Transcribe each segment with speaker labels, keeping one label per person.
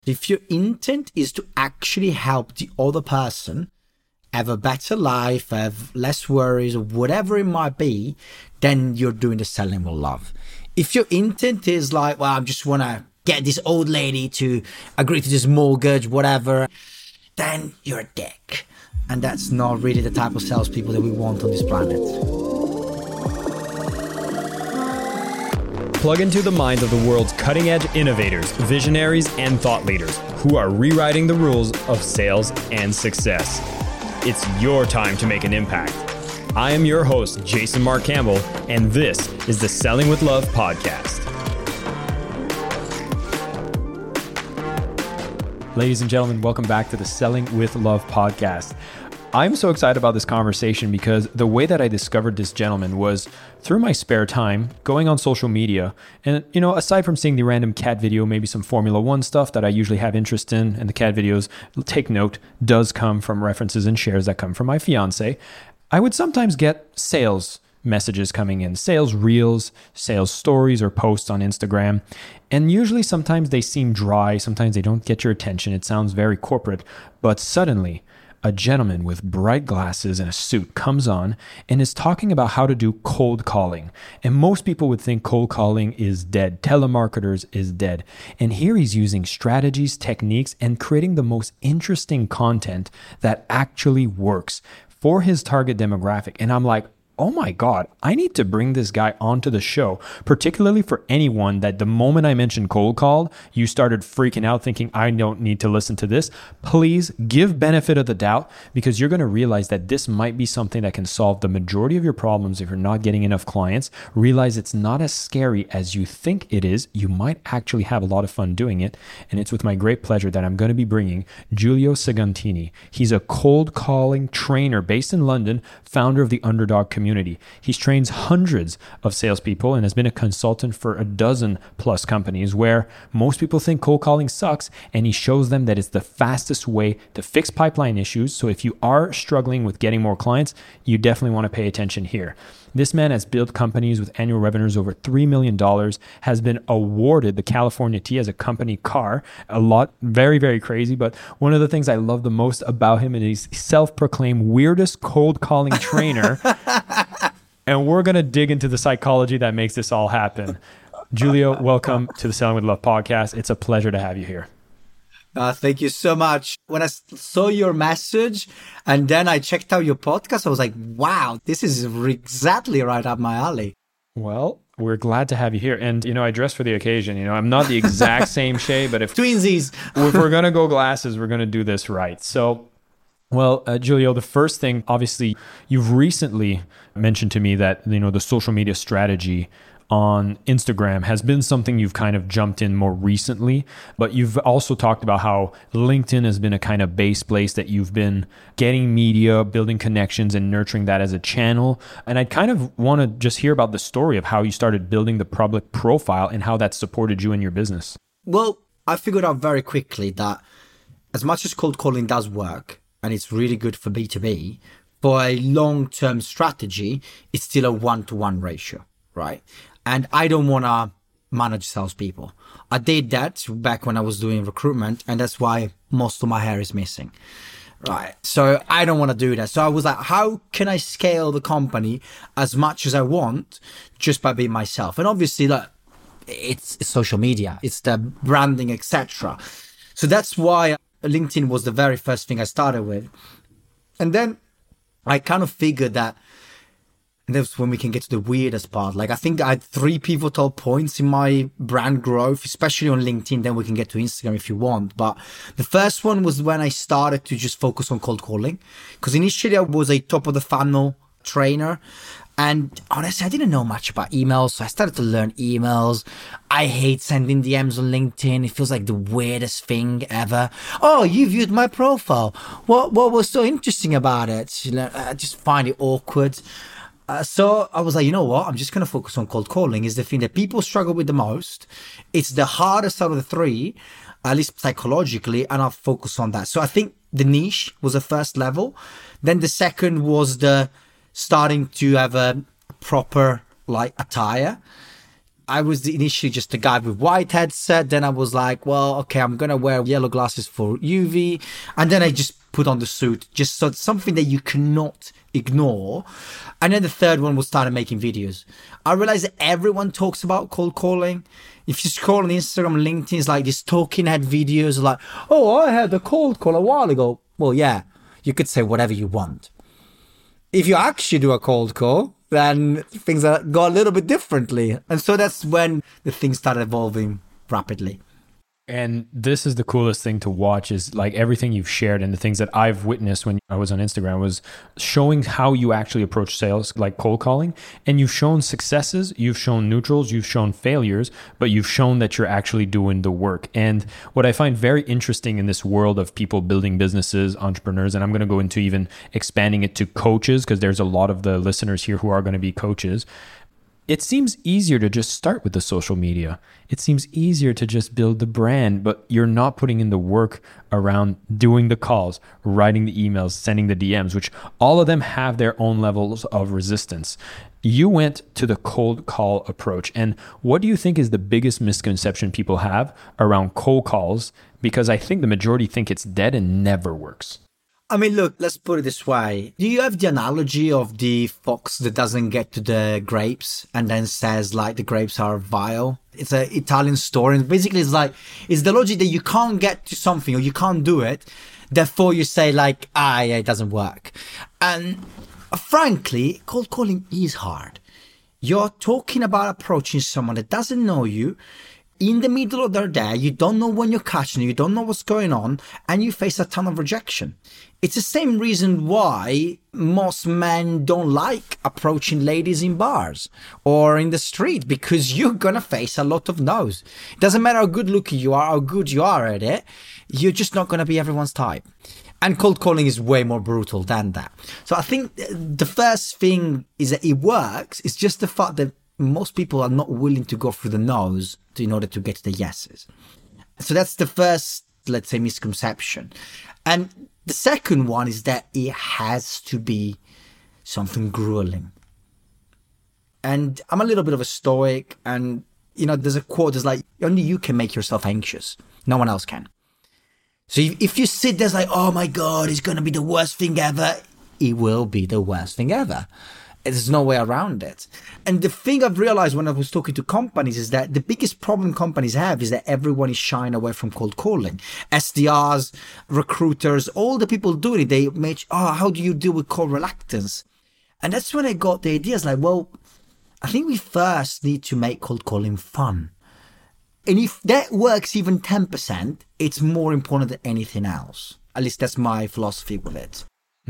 Speaker 1: If your intent is to actually help the other person have a better life, have less worries, or whatever it might be, then you're doing the selling with love. If your intent is like, well, I just want to get this old lady to agree to this mortgage, whatever, then you're a dick. And that's not really the type of salespeople that we want on this planet.
Speaker 2: Plug into the minds of the world's cutting-edge innovators, visionaries, and thought leaders who are rewriting the rules of sales and success. It's your time to make an impact. I am your host, Jason Mark Campbell, and this is the Selling with Love podcast. Ladies and gentlemen, welcome back to the Selling with Love podcast. I'm so excited about this conversation because the way that I discovered this gentleman was through my spare time, going on social media. And, aside from seeing the random cat video, maybe some Formula One stuff that I usually have interest in, and the cat videos, take note, does come from references and shares that come from my fiance, I would sometimes get sales messages coming in, sales reels, sales stories, or posts on Instagram. And usually sometimes they seem dry, sometimes they don't get your attention. It sounds very corporate, but suddenly a gentleman with bright glasses and a suit comes on and is talking about how to do cold calling. And most people would think cold calling is dead. Telemarketers is dead. And here he's using strategies, techniques, and creating the most interesting content that actually works for his target demographic. And I'm like, oh my God, I need to bring this guy onto the show, particularly for anyone that the moment I mentioned cold call, you started freaking out thinking, I don't need to listen to this. Please give benefit of the doubt, because you're going to realize that this might be something that can solve the majority of your problems if you're not getting enough clients. Realize it's not as scary as you think it is. You might actually have a lot of fun doing it. And it's with my great pleasure that I'm going to be bringing Giulio Segantini. He's a cold calling trainer based in London, founder of the Underdog Community. He trains hundreds of salespeople and has been a consultant for a dozen plus companies where most people think cold calling sucks, and he shows them that it's the fastest way to fix pipeline issues. So if you are struggling with getting more clients, you definitely want to pay attention here. This man has built companies with annual revenues over $3 million, has been awarded the California T as a company car. A lot, very, very crazy. But one of the things I love the most about him is he's self-proclaimed weirdest cold calling trainer. And we're going to dig into the psychology that makes this all happen. Giulio, welcome to the Selling with Love podcast. It's a pleasure to have you here.
Speaker 1: Thank you so much. When I saw your message and then I checked out your podcast, I was like, wow, this is exactly right up my alley.
Speaker 2: Well, we're glad to have you here. And, I dress for the occasion. I'm not the exact same shade, but if
Speaker 1: twinsies,
Speaker 2: if we're going to go glasses, we're going to do this right. So, well, Giulio, the first thing, obviously, you've recently mentioned to me that, the social media strategy on Instagram has been something you've kind of jumped in more recently, but you've also talked about how LinkedIn has been a kind of base place that you've been getting media, building connections, and nurturing that as a channel. And I kind of want to just hear about the story of how you started building the public profile and how that supported you in your business.
Speaker 1: Well, I figured out very quickly that as much as cold calling does work, and it's really good for B2B, for a long-term strategy, it's still a one-to-one ratio, right? And I don't want to manage salespeople. I did that back when I was doing recruitment, and that's why most of my hair is missing, right? So I don't want to do that. So I was like, how can I scale the company as much as I want just by being myself? And obviously, look, it's social media, it's the branding, etc. So that's why LinkedIn was the very first thing I started with. And then I kind of figured that, and that's when we can get to the weirdest part. Like, I think I had 3 pivotal points in my brand growth, especially on LinkedIn. Then we can get to Instagram if you want. But the first one was when I started to just focus on cold calling. Because initially I was a top of the funnel trainer. And honestly, I didn't know much about emails. So I started to learn emails. I hate sending DMs on LinkedIn. It feels like the weirdest thing ever. Oh, you viewed my profile. What was so interesting about it? I just find it awkward. So I was like, you know what? I'm just going to focus on cold calling. It's the thing that people struggle with the most. It's the hardest out of the 3, at least psychologically, and I'll focus on that. So I think the niche was the first level. Then the second was the starting to have a proper attire. I was initially just a guy with white headset. Then I was like, well, okay, I'm going to wear yellow glasses for UV. And then I just put on the suit, just so it's something that you cannot ignore. And then the third one was started making videos. I realized that everyone talks about cold calling. If you scroll on Instagram, LinkedIn, it's like these talking head videos like, oh, I had a cold call a while ago. Well, yeah, you could say whatever you want. If you actually do a cold call, then things go a little bit differently. And so that's when the things started evolving rapidly.
Speaker 2: And this is the coolest thing to watch is like everything you've shared and the things that I've witnessed when I was on Instagram was showing how you actually approach sales, like cold calling. And you've shown successes, you've shown neutrals, you've shown failures, but you've shown that you're actually doing the work. And what I find very interesting in this world of people building businesses, entrepreneurs, and I'm going to go into even expanding it to coaches, because there's a lot of the listeners here who are going to be coaches. It seems easier to just start with the social media. It seems easier to just build the brand, but you're not putting in the work around doing the calls, writing the emails, sending the DMs, which all of them have their own levels of resistance. You went to the cold call approach. And what do you think is the biggest misconception people have around cold calls? Because I think the majority think it's dead and never works.
Speaker 1: I mean, look, let's put it this way. Do you have the analogy of the fox that doesn't get to the grapes and then says like the grapes are vile? It's an Italian story. And basically it's like, it's the logic that you can't get to something or you can't do it. Therefore you say like, yeah, it doesn't work. And frankly, cold calling is hard. You're talking about approaching someone that doesn't know you in the middle of their day. You don't know when you're catching, you don't know what's going on, and you face a ton of rejection. It's the same reason why most men don't like approaching ladies in bars or in the street, because you're going to face a lot of no's. It doesn't matter how good looking you are, how good you are at it, you're just not going to be everyone's type. And cold calling is way more brutal than that. So I think the first thing is that it works. It's just the fact that most people are not willing to go through the no's in order to get to the yeses. So that's the first, let's say, misconception. And the second one is that it has to be something grueling. And I'm a little bit of a stoic, and, you know, there's a quote that's like, only you can make yourself anxious. No one else can. So if you sit there like, oh my God, it's going to be the worst thing ever, it will be the worst thing ever. There's no way around it. And the thing I've realized when I was talking to companies is that the biggest problem companies have is that everyone is shying away from cold calling. SDRs, recruiters, all the people doing it, they make, how do you deal with cold reluctance? And that's when I got the ideas like, well, I think we first need to make cold calling fun. And if that works even 10%, it's more important than anything else. At least that's my philosophy with it.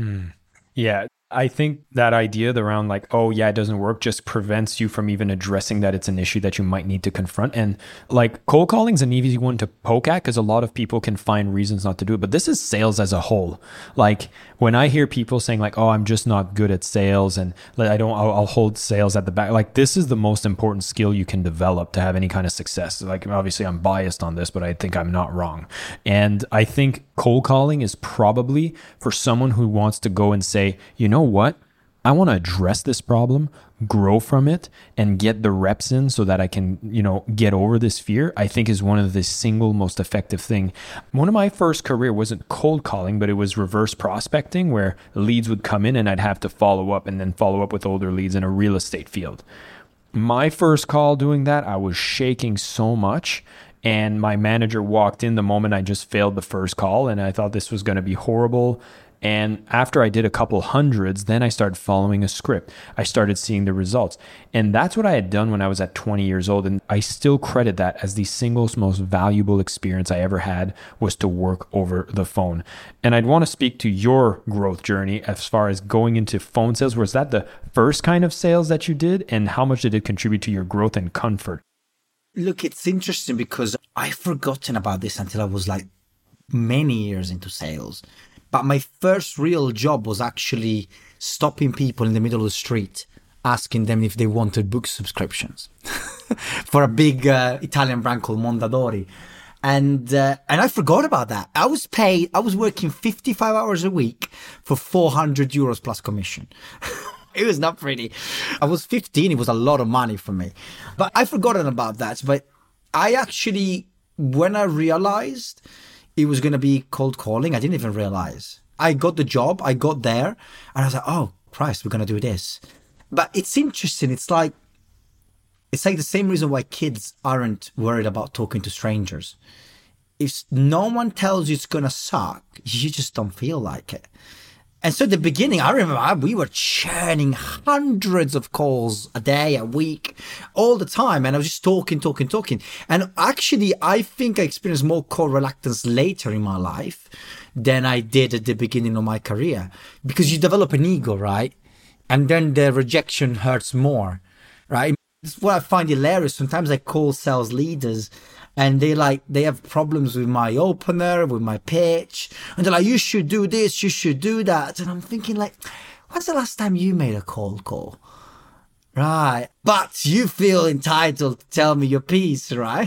Speaker 2: Yeah. I think that idea around like, oh yeah, it doesn't work, just prevents you from even addressing that it's an issue that you might need to confront. And like cold calling is an easy one to poke at because a lot of people can find reasons not to do it. But this is sales as a whole. Like when I hear people saying like, oh, I'm just not good at sales and I'll hold sales at the back. Like this is the most important skill you can develop to have any kind of success. Like obviously I'm biased on this, but I think I'm not wrong. And I think cold calling is probably for someone who wants to go and say, you know what? I want to address this problem, grow from it, and get the reps in so that I can, get over this fear, I think is one of the single most effective thing. One of my first career wasn't cold calling, but it was reverse prospecting where leads would come in and I'd have to follow up and then follow up with older leads in a real estate field. My first call doing that, I was shaking so much. And my manager walked in the moment I just failed the first call and I thought this was going to be horrible. And after I did a couple hundreds, then I started following a script. I started seeing the results. And that's what I had done when I was at 20 years old. And I still credit that as the single most valuable experience I ever had was to work over the phone. And I'd want to speak to your growth journey as far as going into phone sales. Was that the first kind of sales that you did? And how much did it contribute to your growth and comfort?
Speaker 1: Look, it's interesting because I've forgotten about this until I was like many years into sales. But my first real job was actually stopping people in the middle of the street, asking them if they wanted book subscriptions for a big Italian brand called Mondadori. And I forgot about that. I was working 55 hours a week for 400 euros plus commission. It was not pretty. I was 15. It was a lot of money for me. But I've forgotten about that. But I actually, when I realized it was going to be cold calling, I didn't even realize. I got the job. I got there. And I was like, oh, Christ, we're going to do this. But it's interesting. It's like the same reason why kids aren't worried about talking to strangers. If no one tells you it's going to suck, you just don't feel like it. And so at the beginning, I remember we were churning hundreds of calls a day, a week, all the time. And I was just talking. And actually, I think I experienced more call reluctance later in my life than I did at the beginning of my career. Because you develop an ego, right? And then the rejection hurts more, right? That's what I find hilarious. Sometimes I call sales leaders and they have problems with my opener, with my pitch. And they're like, you should do this, you should do that. And I'm thinking like, when's the last time you made a cold call? Right. But you feel entitled to tell me your piece, right?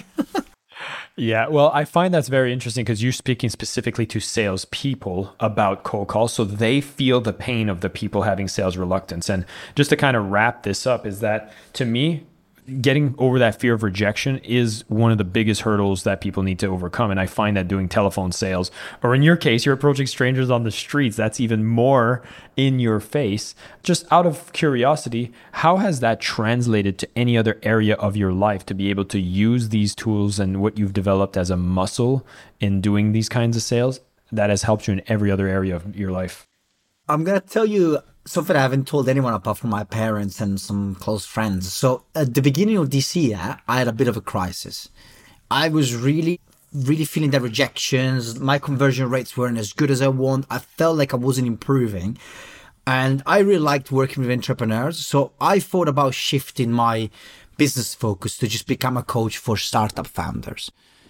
Speaker 2: Yeah, well, I find that's very interesting because you're speaking specifically to salespeople about cold calls, so they feel the pain of the people having sales reluctance. And just to kind of wrap this up is that, to me, getting over that fear of rejection is one of the biggest hurdles that people need to overcome. And I find that doing telephone sales, or in your case, you're approaching strangers on the streets, that's even more in your face. Just out of curiosity, how has that translated to any other area of your life to be able to use these tools and what you've developed as a muscle in doing these kinds of sales that has helped you in every other area of your life?
Speaker 1: I'm going to tell you something I haven't told anyone apart from my parents and some close friends. So at the beginning of this year, I had a bit of a crisis. I was really feeling the rejections. My conversion rates weren't as good as I want. I felt like I wasn't improving. And I really liked working with entrepreneurs. So I thought about shifting my business focus to just become a coach for startup founders.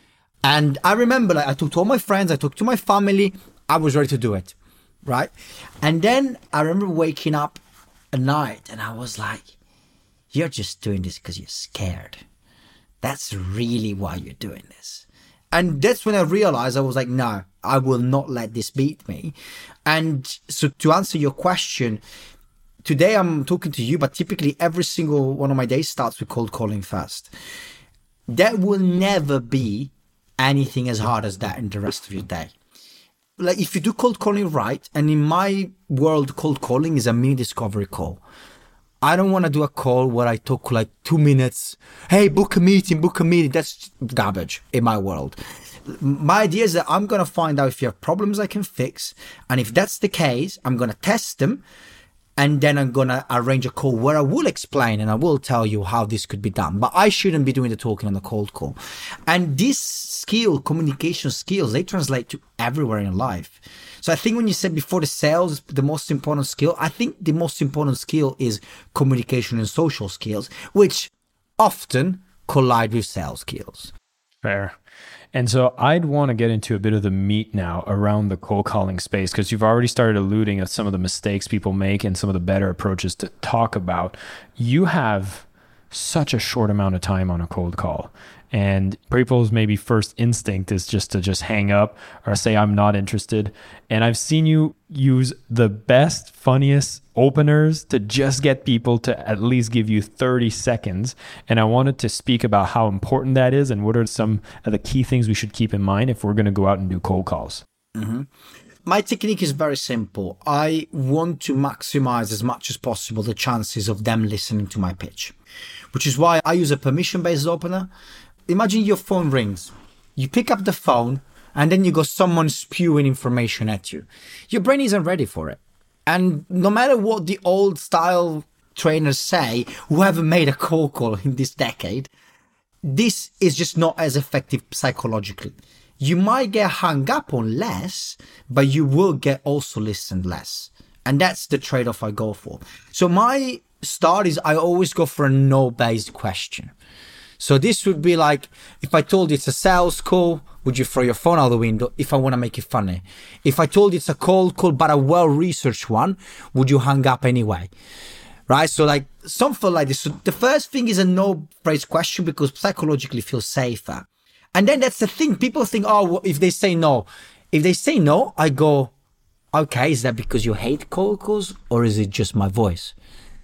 Speaker 1: And I remember I talked to all my friends, I talked to my family. I was ready to do it. Right. And then I remember waking up at night and I was like, you're just doing this because you're scared. That's really why you're doing this. And that's when I realized I was like, no, I will not let this beat me. And so to answer your question, today I'm talking to you, but typically every single one of my days starts with cold calling first. There will never be anything as hard as that in the rest of your day. Like if you do cold calling right, and in my world, cold calling is a mini discovery call. I don't want to do a call where I talk like 2 minutes. Hey, book a meeting. That's garbage in my world. My idea is that I'm going to find out if you have problems I can fix. And if that's the case, I'm going to test them. And then I'm going to arrange a call where I will explain and I will tell you how this could be done. But I shouldn't be doing the talking on the cold call. And this skill, communication skills, they translate to everywhere in life. So I think when you said before the sales is the most important skill, I think the most important skill is communication and social skills, which often collide with sales skills.
Speaker 2: Fair. And so I'd want to get into a bit of the meat now around the cold calling space, because you've already started alluding at some of the mistakes people make and some of the better approaches to talk about. You have such a short amount of time on a cold call. And people's maybe first instinct is just to hang up or say, I'm not interested. And I've seen you use the best, funniest openers to just get people to at least give you 30 seconds. And I wanted to speak about how important that is and what are some of the key things we should keep in mind if we're going to go out and do cold calls.
Speaker 1: Mm-hmm. My technique is very simple. I want to maximize as much as possible the chances of them listening to my pitch, which is why I use a permission-based opener. Imagine your phone rings. You pick up the phone and then you got someone spewing information at you. Your brain isn't ready for it. And no matter what the old style trainers say, who haven't made a cold call in this decade, this is just not as effective psychologically. You might get hung up on less, but you will get also listened less. And that's the trade-off I go for. So my start is I always go for a no-based question. So this would be like, if I told you it's a sales call, would you throw your phone out the window if I want to make it funny? If I told you it's a cold call, but a well-researched one, would you hang up anyway? Right? So like something like this. So the first thing is a no-phrase question because psychologically feels safer. And then that's the thing. People think, oh, well, if they say no. If they say no, I go, okay, is that because you hate cold calls or is it just my voice?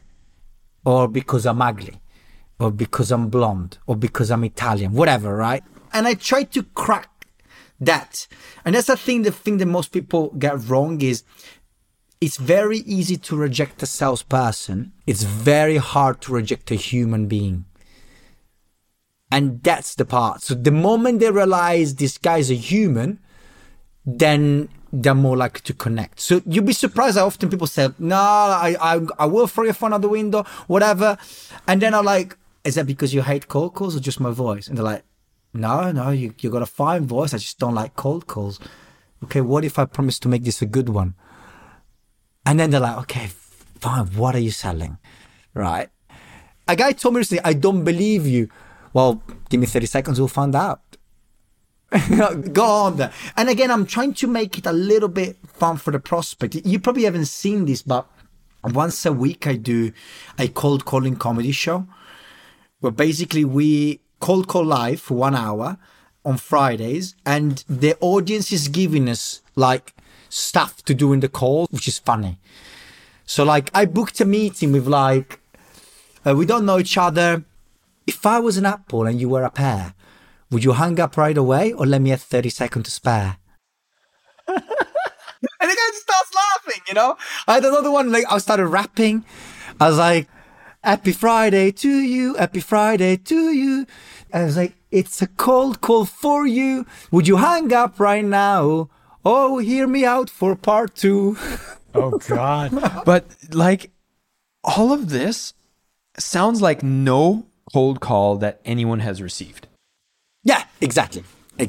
Speaker 1: or because I'm ugly, or because I'm blonde, or because I'm Italian, whatever, right? And I try to crack that. And that's the thing that most people get wrong is it's very easy to reject a salesperson. It's very hard to reject a human being. And that's the part. So the moment they realize this guy's a human, then they're more likely to connect. So you'd be surprised how often people say, no, I will throw your phone out the window, whatever. And then I'm like, is that because you hate cold calls or just my voice? And they're like, no, you got a fine voice. I just don't like cold calls. Okay, what if I promise to make this a good one? And then they're like, okay, fine. What are you selling? Right. A guy told me recently, I don't believe you. Well, give me 30 seconds, we'll find out. Go on there. And again, I'm trying to make it a little bit fun for the prospect. You probably haven't seen this, but once a week I do a cold calling comedy show where basically we cold call live for 1 hour on Fridays, and the audience is giving us like stuff to do in the call, which is funny. So like I booked a meeting with like, we don't know each other. If I was an apple and you were a pear, would you hang up right away or let me have 30 seconds to spare? And the guy just starts laughing, you know? I had another one, like I started rapping. I was like, happy Friday to you, happy Friday to you. And I was like, it's a cold call for you. Would you hang up right now? Oh, hear me out for part 2.
Speaker 2: Oh, God. But like all of this sounds like no cold call that anyone has received.
Speaker 1: Yeah, exactly.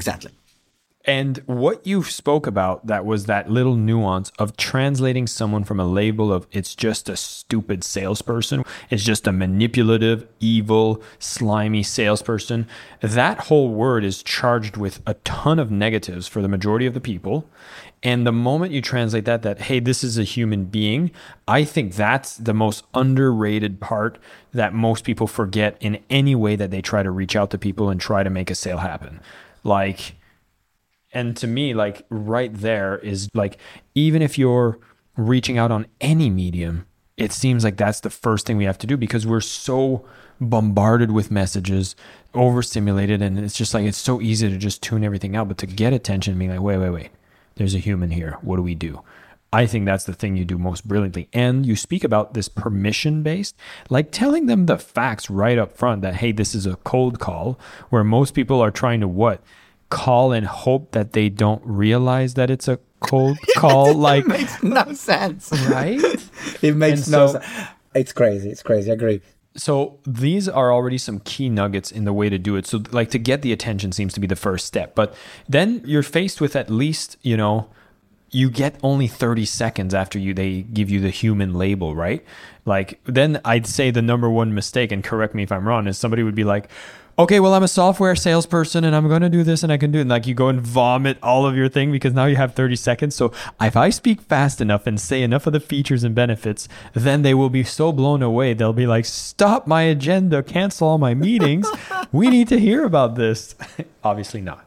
Speaker 2: And what you spoke about, that was that little nuance of translating someone from a label of it's just a stupid salesperson, it's just a manipulative, evil, slimy salesperson. That whole word is charged with a ton of negatives for the majority of the people. And the moment you translate that, hey, this is a human being, I think that's the most underrated part that most people forget in any way that they try to reach out to people and try to make a sale happen. Like, and to me, like right there is like, even if you're reaching out on any medium, it seems like that's the first thing we have to do because we're so bombarded with messages, overstimulated, and it's just like, it's so easy to just tune everything out. But to get attention, being like, wait, there's a human here. What do we do? I think that's the thing you do most brilliantly. And you speak about this permission-based, like telling them the facts right up front that, hey, this is a cold call, where most people are trying to what? Call and hope that they don't realize that it's a cold call. Like,
Speaker 1: it makes no sense.
Speaker 2: Right?
Speaker 1: It makes no sense. It's crazy. I agree.
Speaker 2: So these are already some key nuggets in the way to do it. So like to get the attention seems to be the first step. But then you're faced with at least, you know, you get only 30 seconds after they give you the human label, right? Like then I'd say the number one mistake, and correct me if I'm wrong, is somebody would be like, okay, well, I'm a software salesperson and I'm going to do this and I can do it. And like you go and vomit all of your thing because now you have 30 seconds. So if I speak fast enough and say enough of the features and benefits, then they will be so blown away. They'll be like, stop my agenda, cancel all my meetings. We need to hear about this. Obviously not.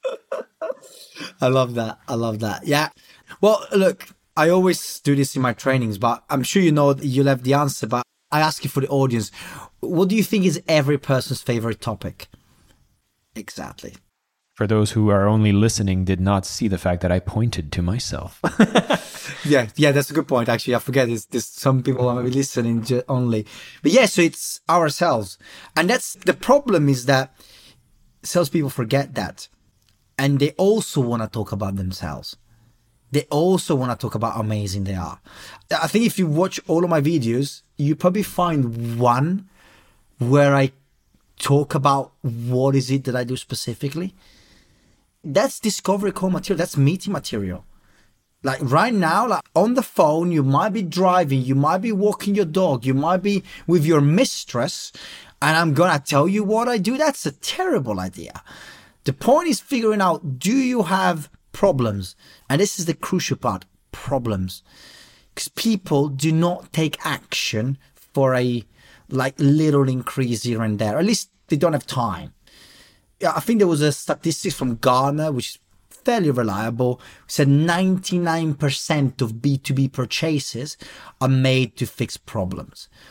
Speaker 1: I love that. Yeah. Well, look, I always do this in my trainings, but I'm sure you know you'll have the answer, but I ask you for the audience. What do you think is every person's favorite topic? Exactly.
Speaker 2: For those who are only listening, did not see the fact that I pointed to myself.
Speaker 1: Yeah, that's a good point. Actually, I forget this. Some people are maybe listening only, but yeah, so it's ourselves, and that's the problem. Is that salespeople forget that, and they also want to talk about themselves. They also want to talk about how amazing they are. I think if you watch all of my videos, you probably find one where I talk about what is it that I do specifically. That's discovery call material. That's meeting material. Like right now, like on the phone, you might be driving, you might be walking your dog, you might be with your mistress, and I'm going to tell you what I do. That's a terrible idea. The point is figuring out, do you have problems? And this is the crucial part, problems. Because people do not take action for a like little increase here and there. At least they don't have time. I think there was a statistic from Gartner, which is fairly reliable, said 99% of B2B purchases are made to fix problems.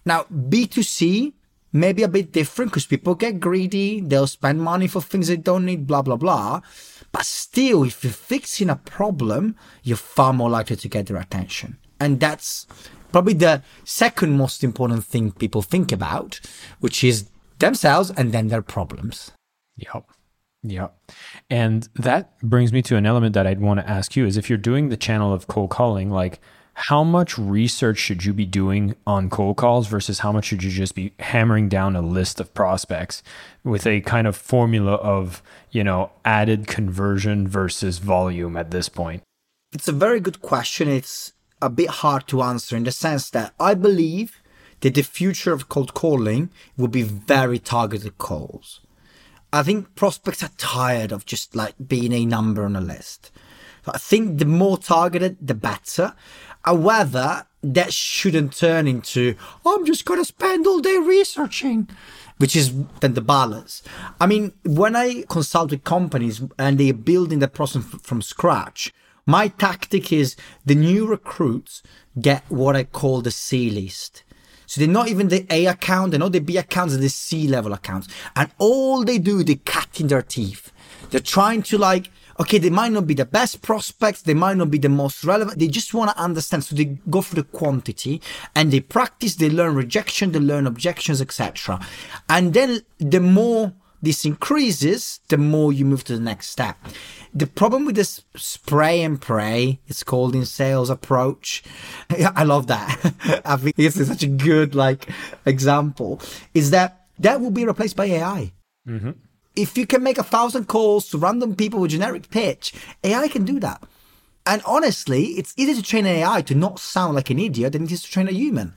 Speaker 1: Now, B2C may be a bit different because people get greedy. They'll spend money for things they don't need, blah, blah, blah. But still, if you're fixing a problem, you're far more likely to get their attention. And that's probably the second most important thing people think about, which is themselves and then their problems.
Speaker 2: Yep. Yep. And that brings me to an element that I'd want to ask you is if you're doing the channel of cold calling, like how much research should you be doing on cold calls versus how much should you just be hammering down a list of prospects with a kind of formula of, added conversion versus volume at this point?
Speaker 1: It's a very good question. It's a bit hard to answer in the sense that I believe that the future of cold calling will be very targeted calls. I think prospects are tired of just like being a number on a list. So I think the more targeted, the better. However, that shouldn't turn into, I'm just going to spend all day researching, which is then the balance. I mean, when I consult with companies and they're building the process from scratch, my tactic is the new recruits get what I call the C list. So they're not even the A account, they're not the B accounts, they're the C level accounts. And all they do, they cut in their teeth. They're trying to okay, they might not be the best prospects, they might not be the most relevant. They just want to understand. So they go for the quantity and they practice, they learn rejection, they learn objections, etc. And then the more this increases, the more you move to the next step. The problem with this spray and pray, it's called in sales approach. I love that. I think this is such a good example, is that will be replaced by AI. Mm-hmm. If you can make 1,000 calls to random people with generic pitch, AI can do that. And honestly, it's easier to train an AI to not sound like an idiot than it is to train a human.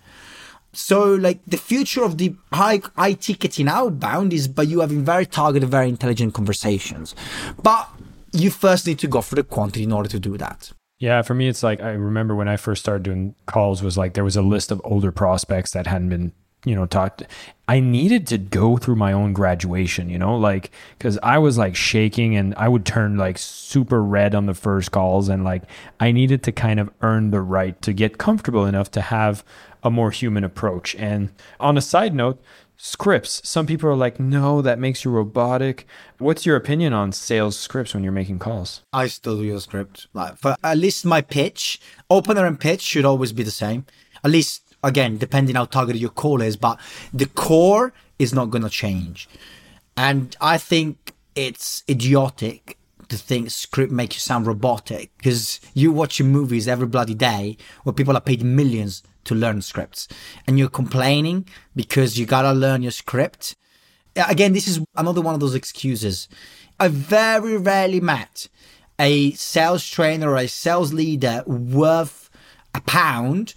Speaker 1: So the future of the high ticketing outbound is by you having very targeted, very intelligent conversations. But you first need to go for the quantity in order to do that.
Speaker 2: Yeah, for me, it's I remember when I first started doing calls was there was a list of older prospects that hadn't been, talked. I needed to go through my own graduation, because I was shaking and I would turn super red on the first calls. And I needed to kind of earn the right to get comfortable enough to have a more human approach. And on a side note, scripts. Some people are no, that makes you robotic. What's your opinion on sales scripts when you're making calls?
Speaker 1: I still use a script. For at least my pitch, opener and pitch should always be the same. At least, again, depending how targeted your call is, but the core is not going to change. And I think it's idiotic to think script makes you sound robotic, because you watch movies every bloody day where people are paid millions to learn scripts and you're complaining because you gotta learn your script. Again, this is another one of those excuses. I very rarely met a sales trainer or a sales leader worth £1,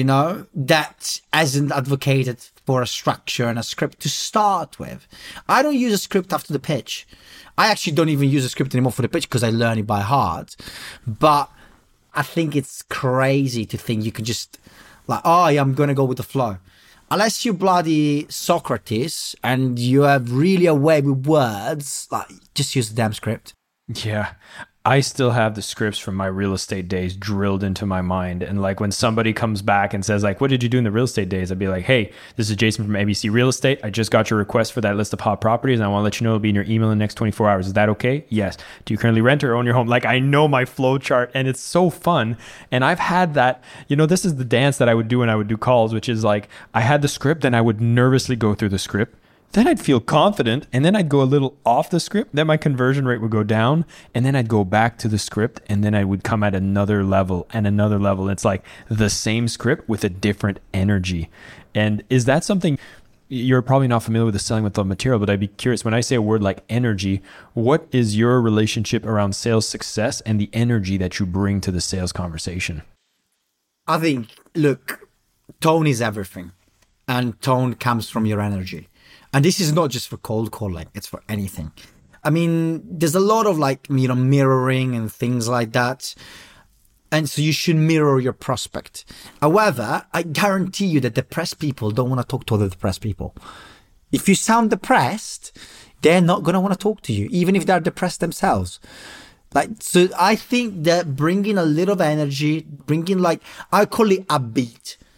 Speaker 1: that hasn't advocated for a structure and a script to start with. I don't use a script after the pitch. I actually don't even use a script anymore for the pitch because I learn it by heart. But I think it's crazy to think you can just I'm going to go with the flow. Unless you're bloody Socrates and you have really a way with words, just use the damn script.
Speaker 2: Yeah. I still have the scripts from my real estate days drilled into my mind. And when somebody comes back and says what did you do in the real estate days? I'd be hey, this is Jason from ABC Real Estate. I just got your request for that list of hot properties and I want to let you know it'll be in your email in the next 24 hours. Is that okay? Yes. Do you currently rent or own your home? I know my flow chart and it's so fun. And I've had that, this is the dance that I would do when I would do calls, which is I had the script, then I would nervously go through the script. Then I'd feel confident and then I'd go a little off the script. Then my conversion rate would go down and then I'd go back to the script and then I would come at another level and another level. It's the same script with a different energy. And is that something you're probably not familiar with the Selling with Love material, but I'd be curious when I say a word like energy, what is your relationship around sales success and the energy that you bring to the sales conversation?
Speaker 1: I think, look, tone is everything and tone comes from your energy. And this is not just for cold calling, it's for anything. I mean, there's a lot of mirroring and things like that. And so you should mirror your prospect. However, I guarantee you that depressed people don't want to talk to other depressed people. If you sound depressed, they're not going to want to talk to you, even if they're depressed themselves. So I think that bringing a little of energy, bringing I call it a beat.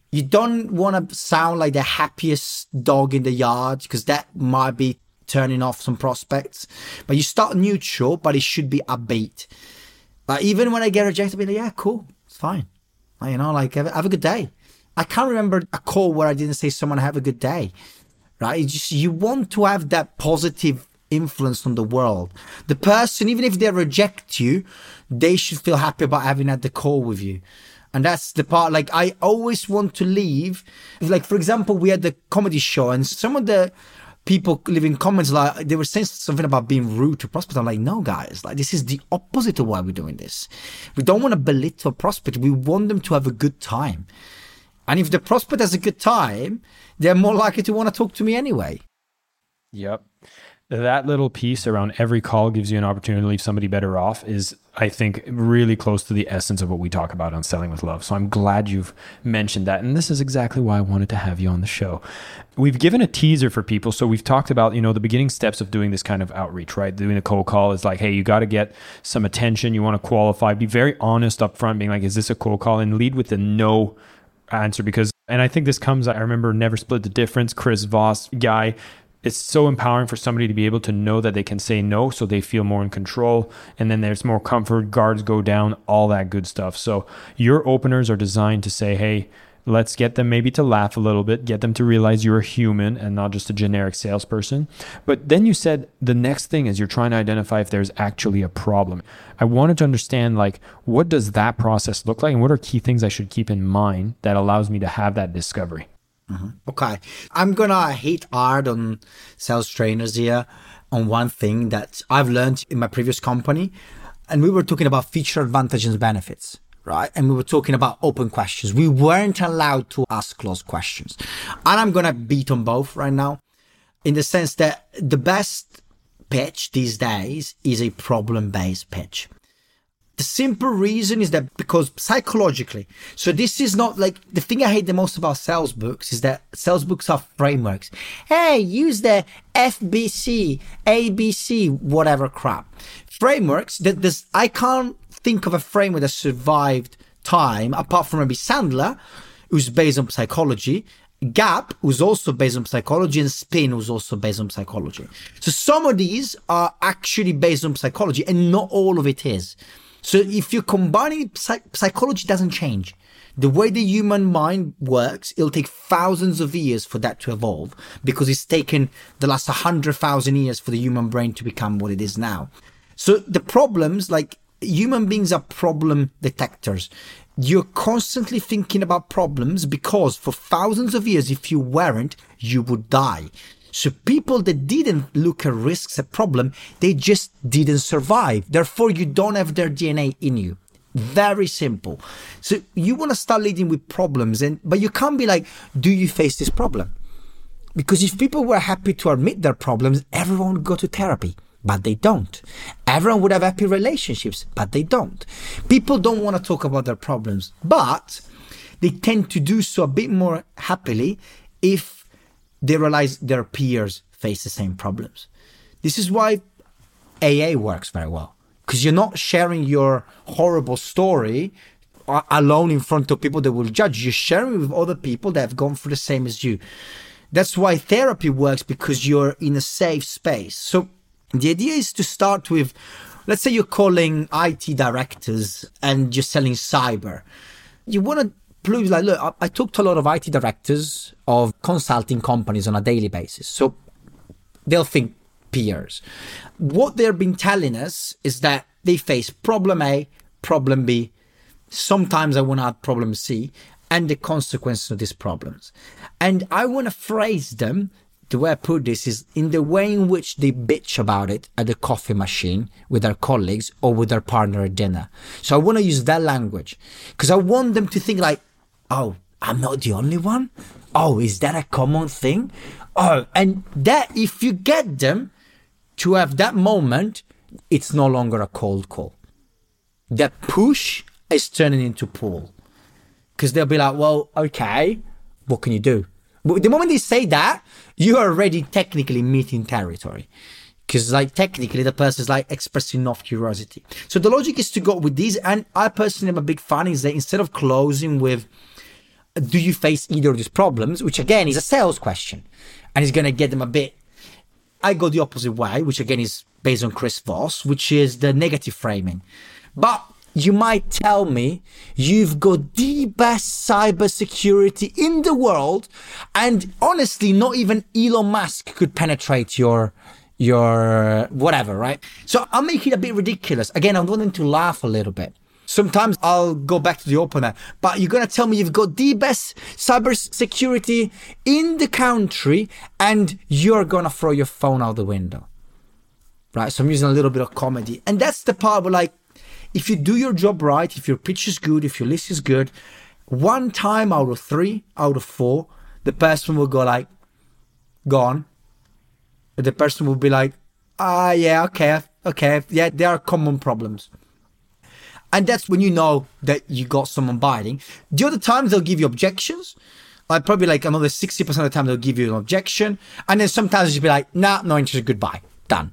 Speaker 1: You don't want to sound like the happiest dog in the yard, because that might be turning off some prospects. But you start neutral, but it should be upbeat. Like, even when I get rejected, I'll be like, yeah, cool, it's fine. Like, have a good day. I can't remember a call where I didn't say someone have a good day, right? You want to have that positive influence on the world. The person, even if they reject you, they should feel happy about having had the call with you. And that's the part, like, I always want to leave. Like, for example, we had the comedy show, and some of the people leaving comments, like, they were saying something about being rude to prospects. I'm like, no, guys, like, this is the opposite of why we're doing this. We don't want to belittle prospects. We want them to have a good time. And if the prospect has a good time, they're more likely to want to talk to me anyway.
Speaker 2: Yep. That little piece around every call gives you an opportunity to leave somebody better off is, I think, really close to the essence of what we talk about on Selling with Love. So I'm glad you've mentioned that. And this is exactly why I wanted to have you on the show. We've given a teaser for people. So we've talked about, the beginning steps of doing this kind of outreach, right? Doing a cold call is like, hey, you got to get some attention. You want to qualify. Be very honest up front, being like, is this a cold call? And lead with the no answer, because, and I think this comes, I remember Never Split the Difference, Chris Voss guy. It's so empowering for somebody to be able to know that they can say no, so they feel more in control. And then there's more comfort, guards go down, all that good stuff. So your openers are designed to say, hey, let's get them maybe to laugh a little bit, get them to realize you're a human and not just a generic salesperson. But then you said the next thing is you're trying to identify if there's actually a problem. I wanted to understand, like, what does that process look like, and what are key things I should keep in mind that allows me to have that discovery?
Speaker 1: Mm-hmm. Okay. I'm going to hit hard on sales trainers here on one thing that I've learned in my previous company. And we were talking about feature advantages and benefits, right? And we were talking about open questions. We weren't allowed to ask closed questions. And I'm going to beat on both right now, in the sense that the best pitch these days is a problem-based pitch. The simple reason is that because psychologically, so this is not like, the thing I hate the most about sales books is that sales books are frameworks. Hey, use the FBC, ABC, whatever crap. Frameworks, I can't think of a framework that survived time apart from maybe Sandler, who's based on psychology, Gap, who's also based on psychology, and Spin, who's also based on psychology. So some of these are actually based on psychology, and not all of it is. So if you're combining, psychology doesn't change. The way the human mind works, it'll take thousands of years for that to evolve, because it's taken the last 100,000 years for the human brain to become what it is now. So the problems, like, human beings are problem detectors. You're constantly thinking about problems because for thousands of years, if you weren't, you would die. So people that didn't look at risks, at problem, they just didn't survive. Therefore, you don't have their DNA in you. Very simple. So you want to start leading with problems, but you can't be like, do you face this problem? Because if people were happy to admit their problems, everyone would go to therapy, but they don't. Everyone would have happy relationships, but they don't. People don't want to talk about their problems, but they tend to do so a bit more happily if they realize their peers face the same problems. This is why AA works very well, because you're not sharing your horrible story alone in front of people that will judge. You're sharing with other people that have gone through the same as you. That's why therapy works, because you're in a safe space. So the idea is to start with, let's say you're calling IT directors and you're selling cyber. You want to prove, like, look, I talk to a lot of IT directors of consulting companies on a daily basis. So they'll think peers. What they've been telling us is that they face problem A, problem B. Sometimes I want to add problem C, and the consequences of these problems. And I want to phrase them, the way I put this is in the way in which they bitch about it at the coffee machine with their colleagues or with their partner at dinner. So I want to use that language, because I want them to think like, oh, I'm not the only one? Oh, is that a common thing? Oh, and that, if you get them to have that moment, it's no longer a cold call. That push is turning into pull. Because they'll be like, well, okay, what can you do? But the moment they say that, you are already technically meeting territory. Because, like, technically the person is like expressing enough curiosity. So the logic is to go with these. And I personally am a big fan is that instead of closing with do you face either of these problems? Which again is a sales question, and it's going to get them a bit. I go the opposite way, which again is based on Chris Voss, which is the negative framing. But you might tell me you've got the best cybersecurity in the world, and honestly, not even Elon Musk could penetrate your whatever, right? So I'll make it a bit ridiculous. Again, I want them to laugh a little bit. Sometimes I'll go back to the opener, but you're going to tell me you've got the best cybersecurity in the country and you're going to throw your phone out the window, right? So I'm using a little bit of comedy. And that's the part where, like, if you do your job right, if your pitch is good, if your list is good, 1 time out of 3, out of 4, the person will go like, gone. The person will be like, yeah, okay, yeah, there are common problems. And that's when you know that you got someone biting. The other times they'll give you objections. Like probably like another 60% of the time they'll give you an objection. And then sometimes you'll be like, nah, no interest, goodbye, done.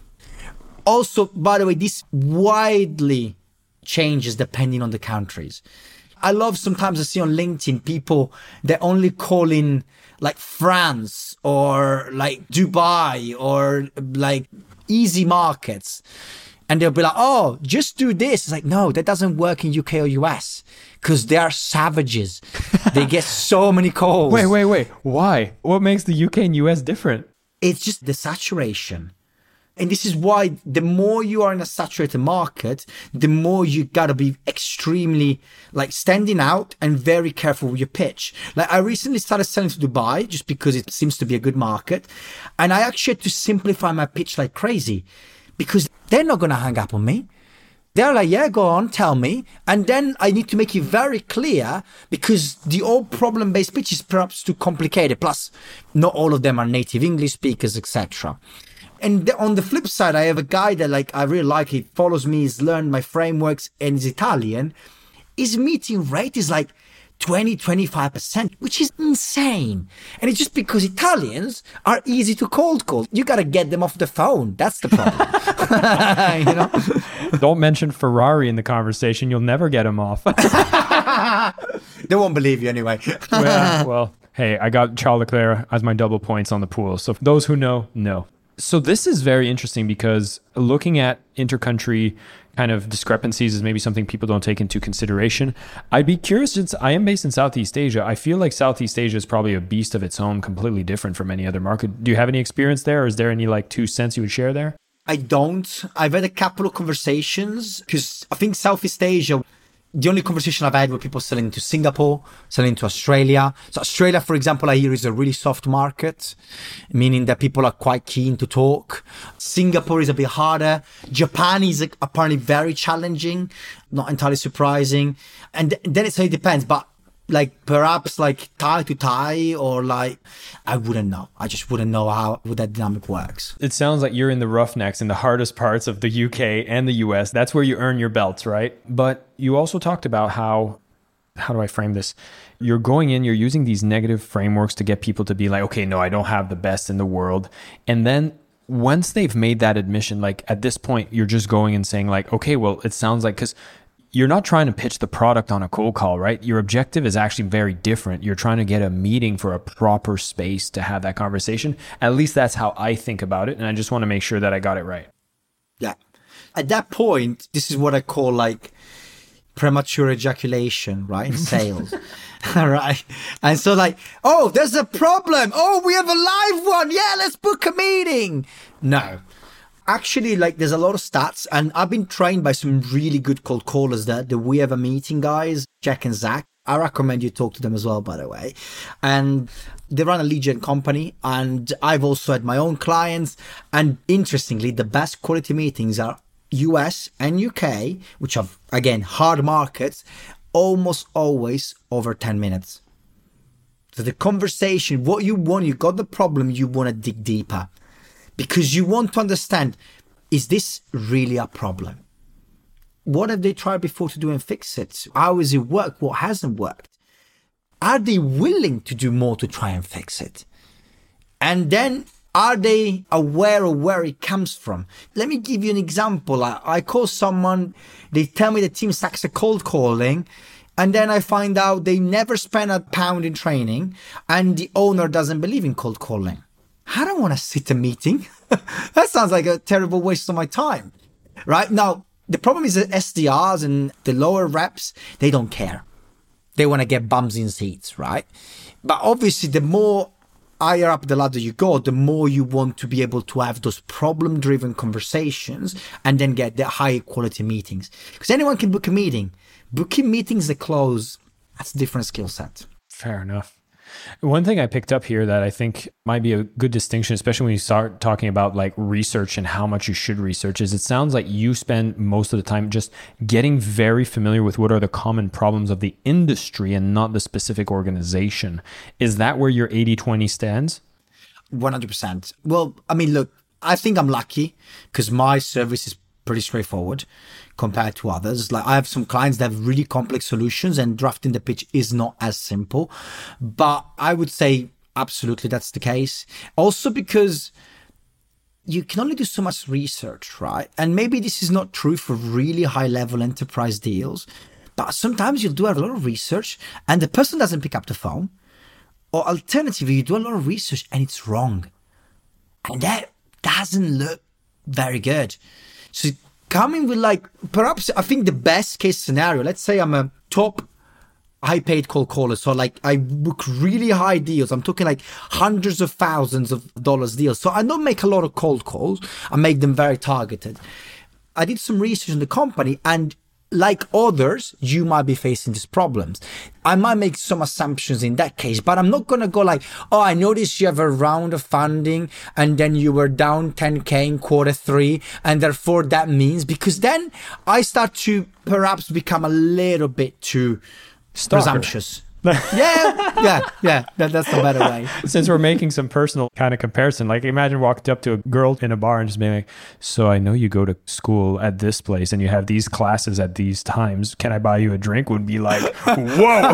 Speaker 1: Also, by the way, this widely changes depending on the countries. I love sometimes I see on LinkedIn people that only call in like France or like Dubai or like easy markets. And they'll be like, oh, just do this. It's like, no, that doesn't work in UK or US because they are savages. They get so many calls.
Speaker 2: Wait. Why? What makes the UK and US different?
Speaker 1: It's just the saturation. And this is why the more you are in a saturated market, the more you gotta be extremely like standing out and very careful with your pitch. Like I recently started selling to Dubai just because it seems to be a good market. And I actually had to simplify my pitch like crazy because they're not going to hang up on me. They're like, yeah, go on, tell me. And then I need to make it very clear because the old problem-based pitch is perhaps too complicated. Plus, not all of them are native English speakers, etc. And on the flip side, I have a guy that like I really like. He follows me, he's learned my frameworks, and he's Italian. His meeting rate is like 20-25%, which is insane. And it's just because Italians are easy to cold call. You got to get them off the phone. That's the problem. You know?
Speaker 2: Don't mention Ferrari in the conversation. You'll never get them off.
Speaker 1: They won't believe you anyway.
Speaker 2: well, hey, I got Charles Leclerc as my double points on the pool. So for those who know. So this is very interesting because looking at intercountry kind of discrepancies is maybe something people don't take into consideration. I'd be curious, since I am based in Southeast Asia, I feel like Southeast Asia is probably a beast of its own, completely different from any other market. Do you have any experience there, or is there any like 2 cents you would share there?
Speaker 1: I don't. I've had a couple of conversations because I think Southeast Asia, the only conversation I've had with people selling to Singapore, selling to Australia. So Australia, for example, I hear is a really soft market, meaning that people are quite keen to talk. Singapore is a bit harder. Japan is apparently very challenging, not entirely surprising. And then it depends, but like perhaps like tie to tie or like, I wouldn't know. I just wouldn't know how that dynamic works.
Speaker 2: It sounds like you're in the roughnecks in the hardest parts of the UK and the US. That's where you earn your belts, right? But you also talked about how do I frame this? You're going in, you're using these negative frameworks to get people to be like, okay, no, I don't have the best in the world. And then once they've made that admission, like at this point, you're just going and saying like, okay, well, it sounds like, because you're not trying to pitch the product on a cold call, right? Your objective is actually very different. You're trying to get a meeting for a proper space to have that conversation. At least that's how I think about it. And I just want to make sure that I got it right.
Speaker 1: Yeah. At that point, this is what I call like premature ejaculation, right? In sales. All right. And so like, oh, there's a problem. Oh, we have a live one. Yeah, let's book a meeting. No. Actually, like there's a lot of stats, and I've been trained by some really good cold callers that We Have a Meeting guys, Jack and Zach. I recommend you talk to them as well, by the way. And they run a lead gen company, and I've also had my own clients. And interestingly, the best quality meetings are US and UK, which are, again, hard markets, almost always over 10 minutes. So the conversation, what you want, you got the problem, you want to dig deeper. Because you want to understand, is this really a problem? What have they tried before to do and fix it? How does it work? What hasn't worked? Are they willing to do more to try and fix it? And then are they aware of where it comes from? Let me give you an example. I call someone, they tell me the team sucks at cold calling, And then I find out they never spend a pound in training and the owner doesn't believe in cold calling. I don't want to sit a meeting. That sounds like a terrible waste of my time, right? Now, the problem is that SDRs and the lower reps, they don't care. They want to get bums in seats, right? But obviously, the more higher up the ladder you go, the more you want to be able to have those problem-driven conversations and then get the high-quality meetings. Because anyone can book a meeting. Booking meetings that close, that's a different skill set.
Speaker 2: Fair enough. One thing I picked up here that I think might be a good distinction, especially when you start talking about like research and how much you should research, is it sounds like you spend most of the time just getting very familiar with what are the common problems of the industry and not the specific organization. Is that where your 80-20 stands?
Speaker 1: 100%. Well, I mean, look, I think I'm lucky because my service is pretty straightforward compared to others. Like I have some clients that have really complex solutions and drafting the pitch is not as simple, but I would say absolutely that's the case. Also because you can only do so much research, right? And maybe this is not true for really high level enterprise deals, but sometimes you'll do a lot of research and the person doesn't pick up the phone, or alternatively, you do a lot of research and it's wrong. And that doesn't look very good. So coming with like, perhaps I think the best case scenario, let's say I'm a top high paid cold caller. So like I book really high deals. I'm talking like hundreds of thousands of dollars deals. So I don't make a lot of cold calls. I make them very targeted. I did some research in the company and like others, you might be facing these problems. I might make some assumptions in that case, but I'm not going to go like, oh, I noticed you have a round of funding and then you were down 10K in quarter 3. And therefore that means, because then I start to perhaps become a little bit too presumptuous. Yeah. That's the better way.
Speaker 2: Since we're making some personal kind of comparison, like imagine walking up to a girl in a bar and just being like, so I know you go to school at this place and you have these classes at these times. Can I buy you a drink? Would be like, whoa.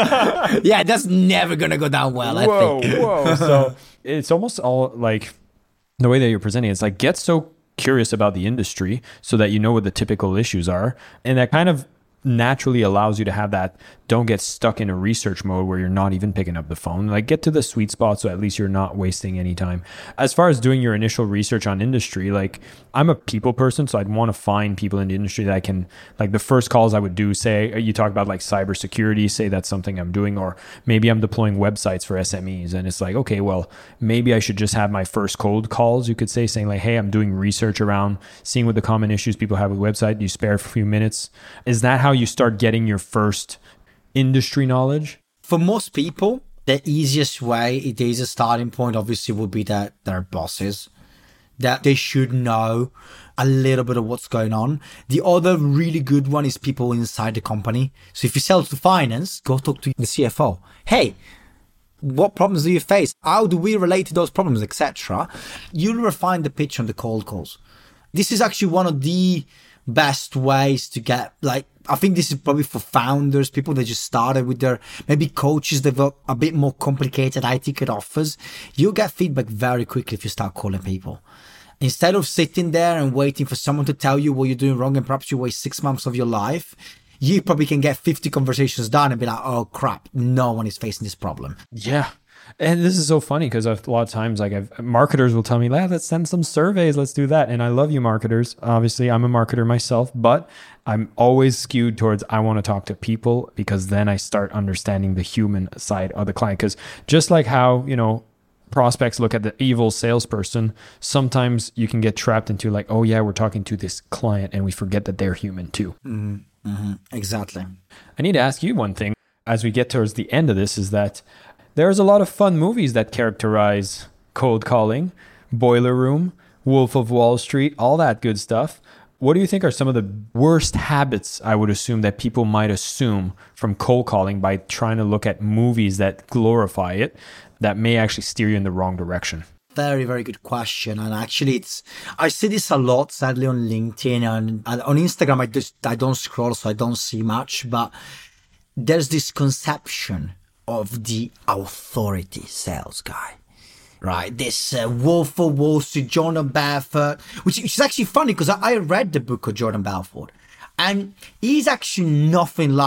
Speaker 1: Yeah, that's never going to go down well, I think.
Speaker 2: Whoa. So it's almost all like the way that you're presenting, it's like get so curious about the industry so that you know what the typical issues are. And that kind of naturally allows you to have that, don't get stuck in a research mode where you're not even picking up the phone. Like get to the sweet spot so at least you're not wasting any time. As far as doing your initial research on industry, like I'm a people person, so I'd want to find people in the industry that I can, like the first calls I would do, say you talk about like cybersecurity, say that's something I'm doing, or maybe I'm deploying websites for SMEs and it's like, okay, well, maybe I should just have my first cold calls, you could say, saying like, hey, I'm doing research around seeing what the common issues people have with website. You spare a few minutes. Is that how you start getting your first industry knowledge?
Speaker 1: For most people, the easiest way, the easiest starting point obviously would be that their bosses, that they should know a little bit of what's going on. The other really good one is people inside the company. So if you sell to finance, go talk to the CFO. Hey, what problems do you face? How do we relate to those problems, etc. You'll refine the pitch on the cold calls. This is actually one of the best ways to get, like, I think this is probably for founders, people that just started with their, maybe coaches that got a bit more complicated high ticket offers. You'll get feedback very quickly if you start calling people. Instead of sitting there and waiting for someone to tell you what you're doing wrong and perhaps you waste 6 months of your life, you probably can get 50 conversations done and be like, oh crap, no one is facing this problem.
Speaker 2: Yeah. And this is so funny because a lot of times, like marketers will tell me, let's send some surveys, let's do that. And I love you marketers. Obviously, I'm a marketer myself, but I'm always skewed towards I want to talk to people because then I start understanding the human side of the client. Because just like how, prospects look at the evil salesperson, sometimes you can get trapped into like, oh yeah, we're talking to this client and we forget that they're human too.
Speaker 1: Exactly.
Speaker 2: I need to ask you one thing as we get towards the end of this, is that there's a lot of fun movies that characterize cold calling, Boiler Room, Wolf of Wall Street, all that good stuff. What do you think are some of the worst habits, I would assume, that people might assume from cold calling by trying to look at movies that glorify it, that may actually steer you in the wrong direction?
Speaker 1: Very, very good question. And actually, I see this a lot, sadly, on LinkedIn and on Instagram. I don't scroll, so I don't see much. But there's this conception of the authority sales guy, right? This Wolf of Wall Street, Jordan Belfort, which is actually funny because I read the book of Jordan Belfort, and he's actually nothing like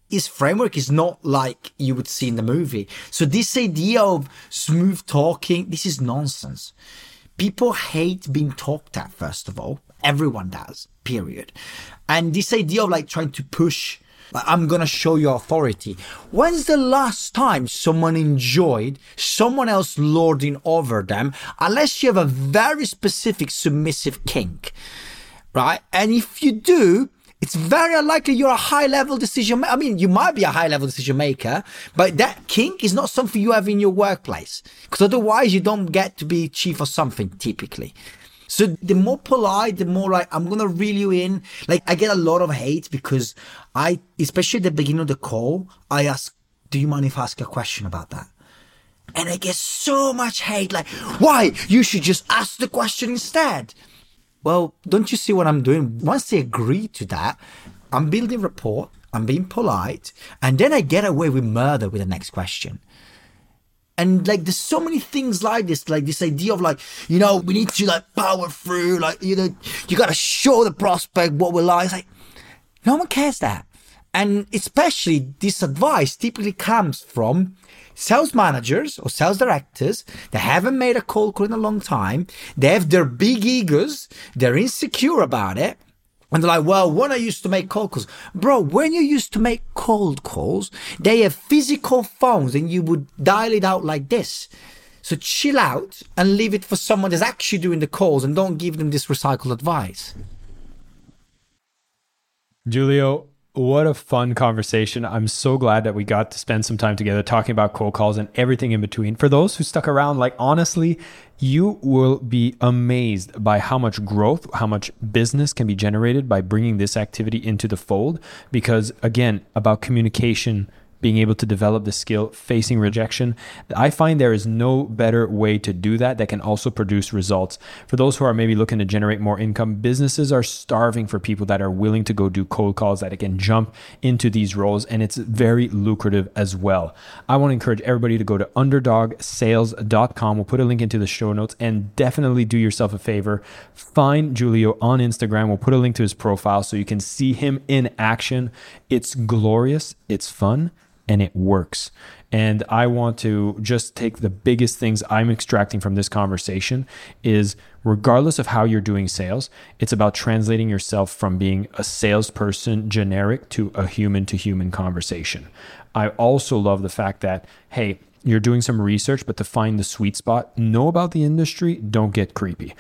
Speaker 1: his framework is not like you would see in the movie. So this idea of smooth talking, this is nonsense. People hate being talked at, first of all. Everyone does, period. And this idea of like trying to push, like, I'm going to show you authority. When's the last time someone enjoyed someone else lording over them, unless you have a very specific submissive kink, right? And if you do, it's very unlikely you're a high-level decision maker. I mean, you might be a high-level decision maker, but that kink is not something you have in your workplace. Because otherwise, you don't get to be chief of something, typically. So the more polite, the more like, I'm going to reel you in. Like, I get a lot of hate because especially at the beginning of the call, I ask, do you mind if I ask a question about that? And I get so much hate, like, why? You should just ask the question instead. Well, don't you see what I'm doing? Once they agree to that, I'm building rapport, I'm being polite, and then I get away with murder with the next question. And like, there's so many things like this idea of like, we need to like power through, like, you got to show the prospect what we're like. It's like, no one cares that. And especially this advice typically comes from sales managers or sales directors that haven't made a cold call in a long time. They have their big egos. They're insecure about it. And they're like, well, when I used to make cold calls, bro, when you used to make cold calls, they have physical phones and you would dial it out like this. So chill out and leave it for someone that's actually doing the calls and don't give them this recycled advice.
Speaker 2: Giulio, what a fun conversation. I'm so glad that we got to spend some time together talking about cold calls and everything in between. For those who stuck around, like, honestly, you will be amazed by how much growth, how much business can be generated by bringing this activity into the fold. Because again, about communication, being able to develop the skill, facing rejection. I find there is no better way to do that can also produce results. For those who are maybe looking to generate more income, businesses are starving for people that are willing to go do cold calls, that can jump into these roles, and it's very lucrative as well. I want to encourage everybody to go to underdogsales.com. We'll put a link into the show notes, and definitely do yourself a favor. Find Giulio on Instagram. We'll put a link to his profile so you can see him in action. It's glorious. It's fun. And it works. And I want to just take the biggest things I'm extracting from this conversation is, regardless of how you're doing sales, it's about translating yourself from being a salesperson generic to a human-to-human conversation. I also love the fact that, hey, you're doing some research, but to find the sweet spot, know about the industry, don't get creepy.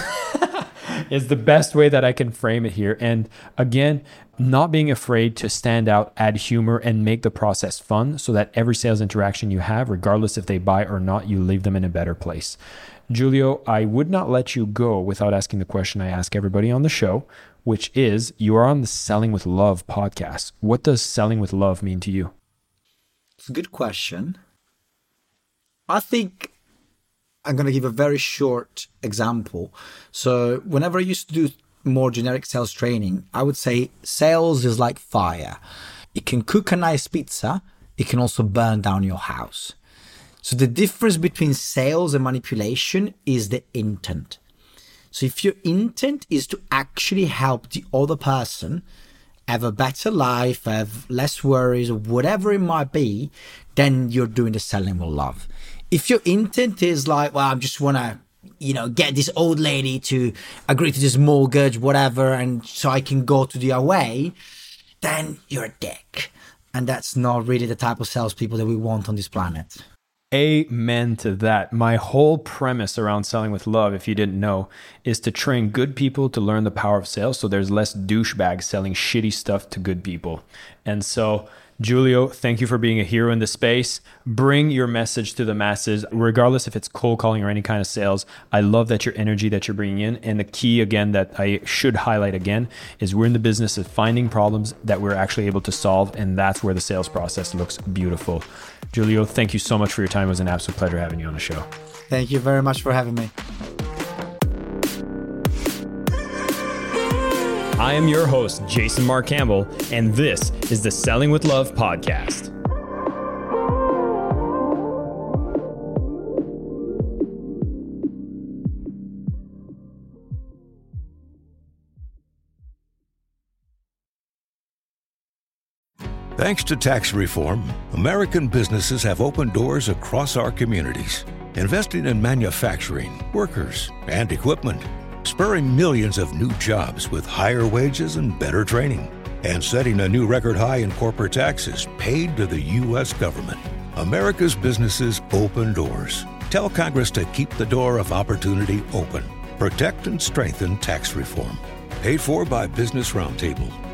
Speaker 2: Is the best way that I can frame it here. And again, not being afraid to stand out, add humor, and make the process fun so that every sales interaction you have, regardless if they buy or not, you leave them in a better place. Giulio, I would not let you go without asking the question I ask everybody on the show, which is, you are on the Selling with Love podcast. What does selling with love mean to you?
Speaker 1: It's a good question. I think I'm going to give a very short example. So whenever I used to do more generic sales training, I would say sales is like fire. It can cook a nice pizza. It can also burn down your house. So the difference between sales and manipulation is the intent. So if your intent is to actually help the other person have a better life, have less worries, or whatever it might be, then you're doing the selling with love. If your intent is like, well, I just want to, get this old lady to agree to this mortgage, whatever, and so I can go to the away, then you're a dick. And that's not really the type of salespeople that we want on this planet.
Speaker 2: Amen to that. My whole premise around selling with love, if you didn't know, is to train good people to learn the power of sales so there's less douchebags selling shitty stuff to good people. And so, Giulio, thank you for being a hero in the space. Bring your message to the masses, regardless if it's cold calling or any kind of sales. I love that your energy that you're bringing in. And the key, again, that I should highlight again, is we're in the business of finding problems that we're actually able to solve. And that's where the sales process looks beautiful. Giulio, thank you so much for your time. It was an absolute pleasure having you on the show.
Speaker 1: Thank you very much for having me.
Speaker 2: I am your host, Jason Mark Campbell, and this is the Selling with Love podcast.
Speaker 3: Thanks to tax reform, American businesses have opened doors across our communities, investing in manufacturing, workers, and equipment, spurring millions of new jobs with higher wages and better training, and setting a new record high in corporate taxes paid to the U.S. government. America's businesses open doors. Tell Congress to keep the door of opportunity open. Protect and strengthen tax reform. Paid for by Business Roundtable.